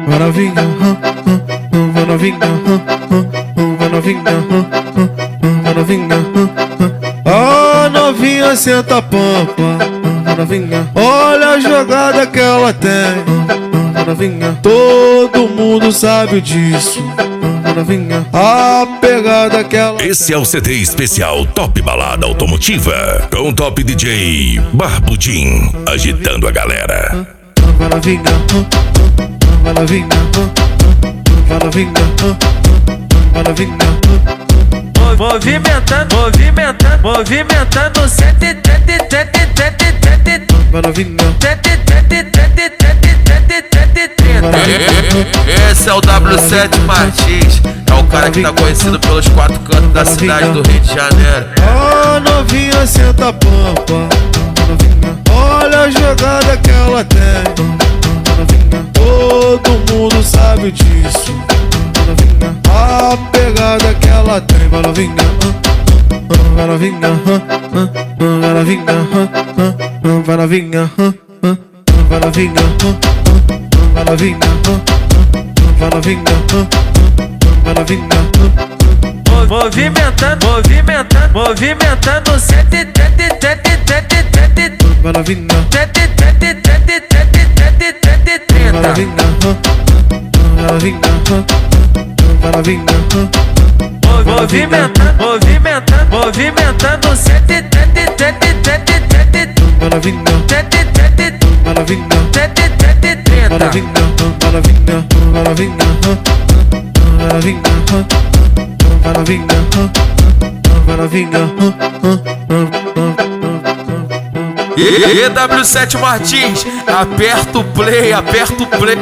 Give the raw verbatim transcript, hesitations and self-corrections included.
vai novinha, vai novinha, vai novinha, vai novinha. A novinha senta a pampa, vai novinha. Olha a jogada que ela tem, vai novinha. Todo mundo sabe disso, vai novinha. A pegada que ela. Esse é o C D especial Top Balada Automotiva com o Top D J Barbudinho agitando a galera. Vai novinha, vai novinha, vai novinha, vai novinha. Movimentando, movimentando, movimentando sete, sete, sete, sete, sete. Vai novinha, sete, sete, sete, sete, sete, trinta. Esse é o W sete Martins, é o cara que tá conhecido pelos quatro cantos da cidade do Rio de Janeiro. a novinha senta a pampa, novinha. Olha a jogada que ela tem, novinha. Todo mundo sabe disso, novinha. A pegada que ela tem, vai novinha, vai novinha, vai novinha, vai novinha, vai novinha, vai novinha, vai novinha, vai novinha. Movimentando, movimentando, movimentando sete, sete, sete, sete, sete. Vai novinha, sete, sete, sete, sete, sete, sete, vai trinta. novinha, vai novinha, vai novinha. Movimentando, movimentando, movimentando sete, sete, sete, sete, sete. Vai novinha, sete, sete, vai novinha, sete, sete, vai trinta. novinha, vai novinha, vai novinha, vai novinha, vai novinha, vai novinha. E W sete Martins, aperta o play, aperta o play.